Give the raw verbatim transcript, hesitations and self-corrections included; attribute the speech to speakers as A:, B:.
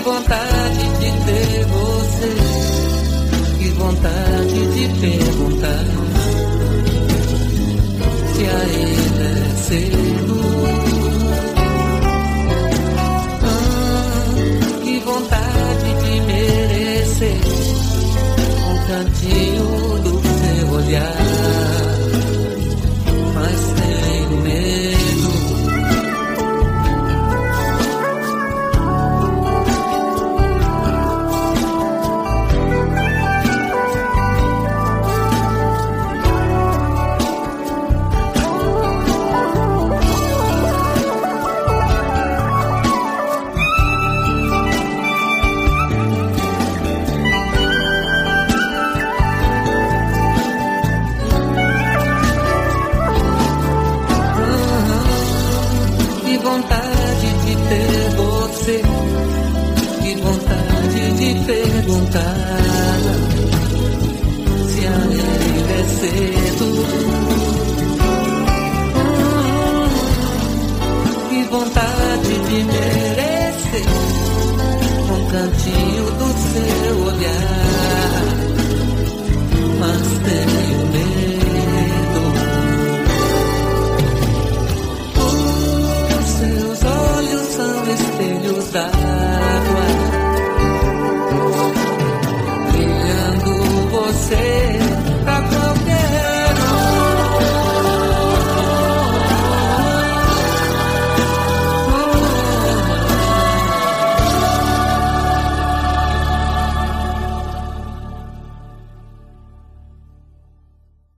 A: vontade de ter você, que vontade de perguntar se ainda é cedo. Ah, que vontade de merecer um cantinho do seu olhar, mas tenho medo. Que vontade de ter você, que vontade de perguntar se ainda é cedo. Que vontade de merecer um cantinho do seu olhar, mas tem